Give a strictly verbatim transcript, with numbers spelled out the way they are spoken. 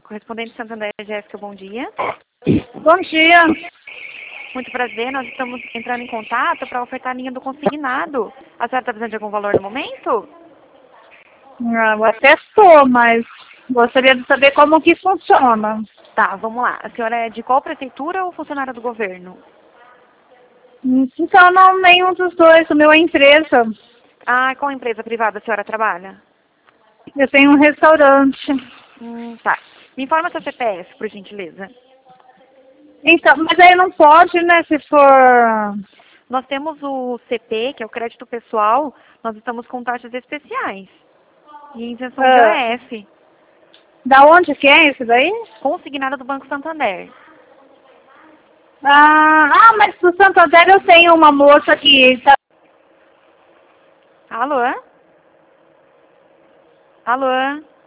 Correspondente Santander, Jéssica, bom dia. Bom dia. Muito prazer, nós estamos entrando em contato para ofertar a linha do consignado. A senhora está precisando de algum valor no momento? Ah, eu até estou, mas gostaria de saber como que funciona. Tá, vamos lá. A senhora é de qual prefeitura ou funcionária do governo? Então, não, nenhum dos dois. O meu é empresa. Ah, qual empresa privada a senhora trabalha? Eu tenho um restaurante. Hum, tá. Me informa seu C P F, por gentileza. Então, mas aí não pode, né, se for... Nós temos o C P, que é o crédito pessoal, nós estamos com taxas especiais. E isenção de Ah, O E F. da onde que é isso daí? Consignada do Banco Santander. Ah, ah, mas no Santander eu tenho uma moça que tá... Alô? Alô?